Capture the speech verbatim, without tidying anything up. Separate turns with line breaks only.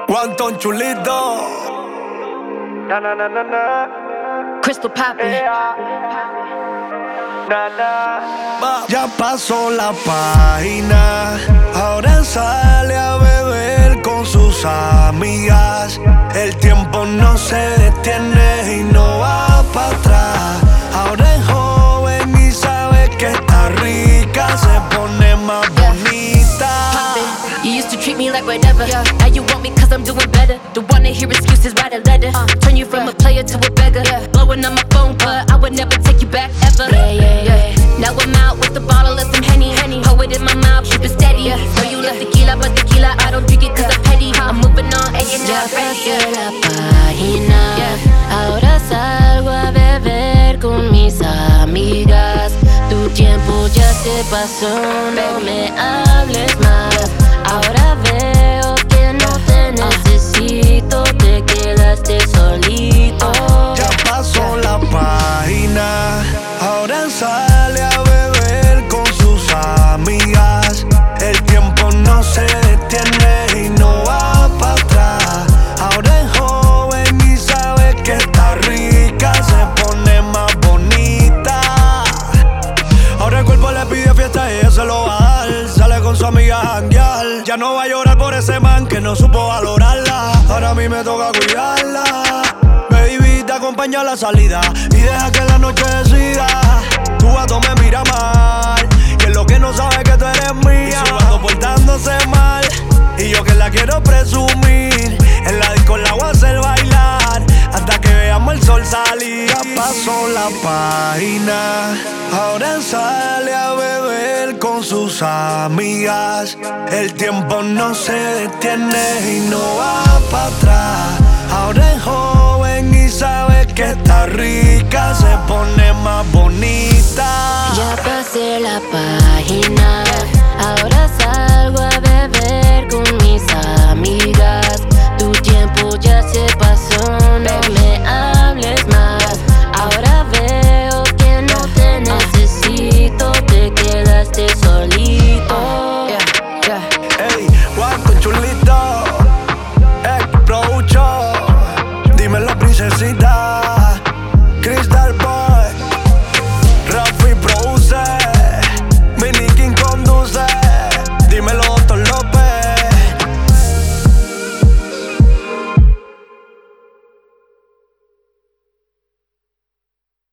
Guantón chulito. Na, na, na, na, na.
Crystal Poppy.
Na, na. Ya pasó la página, ahora sale a beber con sus amigas. El tiempo no se detiene y no va para atrás. Ahora es joven y sabe que está rica, se pone más bonita.
You used to treat me like whatever. Yeah. Now you want me cause I'm doing better. Don't wanna hear excuses, write a letter. uh, Turn you from yeah. a player to a beggar. yeah. Blowing on my phone, but I would never take you back ever. Yeah, yeah, yeah. Now I'm out with the bottle of some Henny, Henny. Pour it in my mouth, keep it steady. yeah. Know you love tequila, but tequila I don't drink it cause I'm petty. I'm moving on and you're not ready.
Ya pasé la página, yeah. Ahora salgo a beber con mis amigas. Tu tiempo ya se pasó, no me hables más. Ahora veo que no te necesito, te quedaste solito.
Ya pasó la página, ahora sale a beber con sus amigas. El tiempo no se detiene y no va para atrás. Ahora es joven y sabe que está rica, se pone más bonita. Ahora el cuerpo le pide fiesta y ella se lo va a dar. Sale con su amiga a janguear. Ya no va a llorar por ese man que no supo valorarla. Ahora a mí me toca cuidarla. Baby, te acompaña a la salida y deja que la noche decida. Tu gato me mira mal y es lo que no sabe que tú eres mía. Y su gato portándose mal y yo que la quiero presumir. En la disco la voy a hacer bailar hasta que veamos el sol salir. Ya pasó la página, ahora sale a beber con sus amigas. El tiempo no se detiene y no va para atrás. Ahora es joven y sabe que está rica, se pone más bonita.
Ya pasé la página,